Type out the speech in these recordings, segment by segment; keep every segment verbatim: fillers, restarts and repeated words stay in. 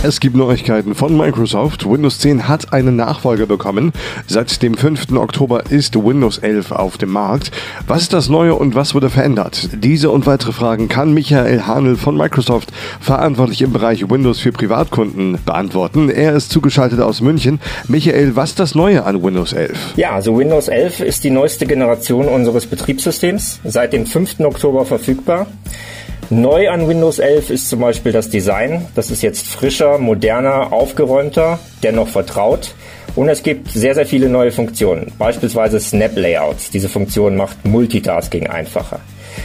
Es gibt Neuigkeiten von Microsoft. Windows zehn hat einen Nachfolger bekommen. Seit dem fünften Oktober ist Windows elf auf dem Markt. Was ist das Neue und was wurde verändert? Diese und weitere Fragen kann Michael Hahnl von Microsoft, verantwortlich im Bereich Windows für Privatkunden, beantworten. Er ist zugeschaltet aus München. Michael, was ist das Neue an Windows elf? Ja, also Windows elf ist die neueste Generation unseres Betriebssystems, seit dem fünften Oktober verfügbar. Neu an Windows elf ist zum Beispiel das Design. Das ist jetzt frischer, moderner, aufgeräumter, dennoch vertraut. Und es gibt sehr, sehr viele neue Funktionen, beispielsweise Snap Layouts. Diese Funktion macht Multitasking einfacher.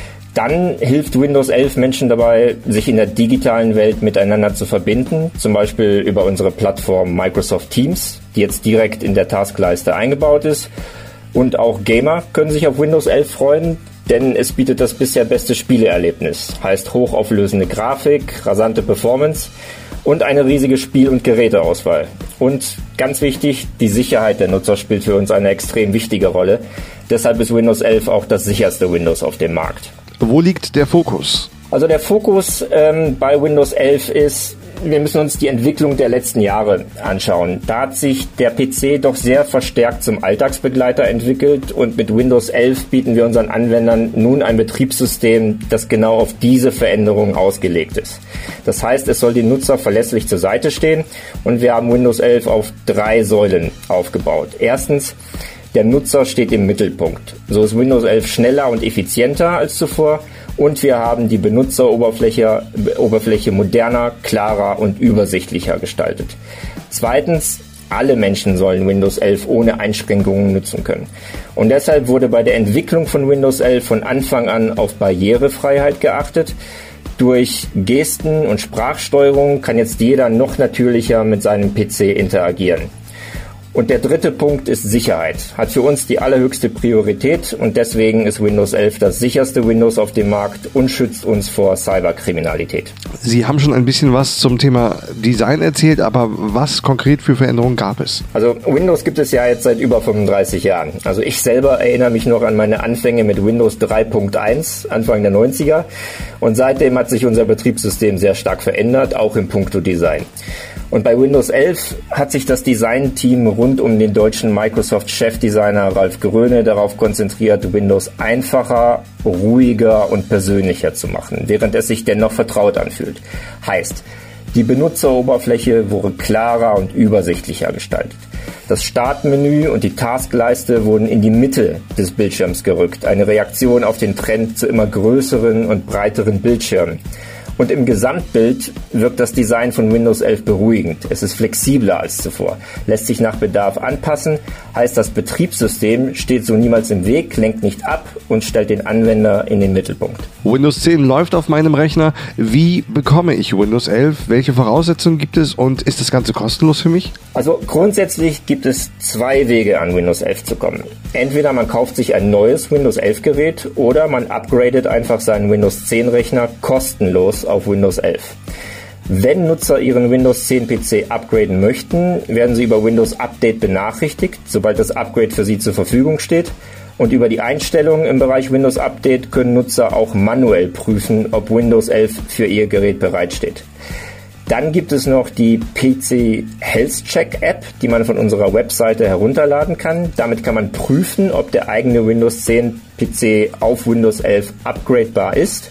Dann hilft Windows elf Menschen dabei, sich in der digitalen Welt miteinander zu verbinden, zum Beispiel über unsere Plattform Microsoft Teams, die jetzt direkt in der Taskleiste eingebaut ist. Und auch Gamer können sich auf Windows elf freuen, denn es bietet das bisher beste Spieleerlebnis. Heißt hochauflösende Grafik, rasante Performance und eine riesige Spiel- und Geräteauswahl. Und ganz wichtig, die Sicherheit der Nutzer spielt für uns eine extrem wichtige Rolle. Deshalb ist Windows elf auch das sicherste Windows auf dem Markt. Wo liegt der Fokus? Also der Fokus ähm, bei Windows elf ist, wir müssen uns die Entwicklung der letzten Jahre anschauen. Da hat sich der P C doch sehr verstärkt zum Alltagsbegleiter entwickelt und mit Windows elf bieten wir unseren Anwendern nun ein Betriebssystem, das genau auf diese Veränderungen ausgelegt ist. Das heißt, es soll den Nutzer verlässlich zur Seite stehen und wir haben Windows elf auf drei Säulen aufgebaut. Erstens, der Nutzer steht im Mittelpunkt. So ist Windows elf schneller und effizienter als zuvor. Und wir haben die Benutzeroberfläche Oberfläche moderner, klarer und übersichtlicher gestaltet. Zweitens, alle Menschen sollen Windows elf ohne Einschränkungen nutzen können. Und deshalb wurde bei der Entwicklung von Windows elf von Anfang an auf Barrierefreiheit geachtet. Durch Gesten und Sprachsteuerung kann jetzt jeder noch natürlicher mit seinem P C interagieren. Und der dritte Punkt ist Sicherheit. Hat für uns die allerhöchste Priorität und deswegen ist Windows elf das sicherste Windows auf dem Markt und schützt uns vor Cyberkriminalität. Sie haben schon ein bisschen was zum Thema Design erzählt, aber was konkret für Veränderungen gab es? Also Windows gibt es ja jetzt seit über fünfunddreißig Jahren. Also ich selber erinnere mich noch an meine Anfänge mit Windows drei Punkt eins, Anfang der neunziger. Und seitdem hat sich unser Betriebssystem sehr stark verändert, auch im Punkto Design. Und bei Windows elf hat sich das Designteam rund um den deutschen Microsoft-Chefdesigner Ralf Gröne darauf konzentriert, Windows einfacher, ruhiger und persönlicher zu machen, während es sich dennoch vertraut anfühlt. Heißt, die Benutzeroberfläche wurde klarer und übersichtlicher gestaltet. Das Startmenü und die Taskleiste wurden in die Mitte des Bildschirms gerückt, eine Reaktion auf den Trend zu immer größeren und breiteren Bildschirmen. Und im Gesamtbild wirkt das Design von Windows elf beruhigend. Es ist flexibler als zuvor, lässt sich nach Bedarf anpassen, heißt, das Betriebssystem steht so niemals im Weg, lenkt nicht ab und stellt den Anwender in den Mittelpunkt. Windows zehn läuft auf meinem Rechner. Wie bekomme ich Windows elf? Welche Voraussetzungen gibt es und ist das Ganze kostenlos für mich? Also grundsätzlich gibt es zwei Wege, an Windows elf zu kommen. Entweder man kauft sich ein neues Windows elf Gerät oder man upgradet einfach seinen Windows zehn Rechner kostenlos auf Windows elf. Wenn Nutzer ihren Windows zehn P C upgraden möchten, werden sie über Windows Update benachrichtigt, sobald das Upgrade für sie zur Verfügung steht. Und über die Einstellungen im Bereich Windows Update können Nutzer auch manuell prüfen, ob Windows elf für ihr Gerät bereitsteht. Dann gibt es noch die P C Health Check App, die man von unserer Webseite herunterladen kann. Damit kann man prüfen, ob der eigene Windows zehn P C auf Windows elf upgradebar ist.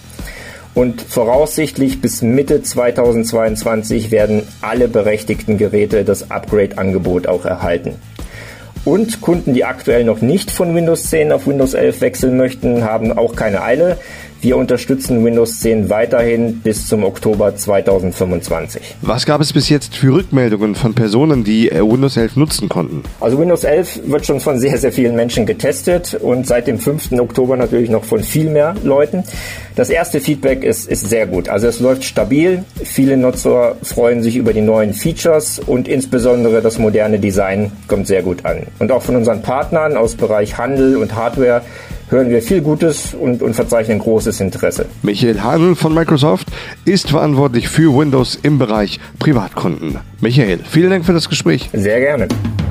Und voraussichtlich bis Mitte zweitausendzweiundzwanzig werden alle berechtigten Geräte das Upgrade-Angebot auch erhalten. Und Kunden, die aktuell noch nicht von Windows zehn auf Windows elf wechseln möchten, haben auch keine Eile. Wir unterstützen Windows zehn weiterhin bis zum Oktober zweitausendfünfundzwanzig. Was gab es bis jetzt für Rückmeldungen von Personen, die Windows elf nutzen konnten? Also Windows elf wird schon von sehr, sehr vielen Menschen getestet und seit dem fünften Oktober natürlich noch von viel mehr Leuten. Das erste Feedback ist, ist sehr gut. Also es läuft stabil. Viele Nutzer freuen sich über die neuen Features und insbesondere das moderne Design kommt sehr gut an. Und auch von unseren Partnern aus Bereich Handel und Hardware hören wir viel Gutes und, und verzeichnen großes Interesse. Michael Hahnl von Microsoft ist verantwortlich für Windows im Bereich Privatkunden. Michael, vielen Dank für das Gespräch. Sehr gerne.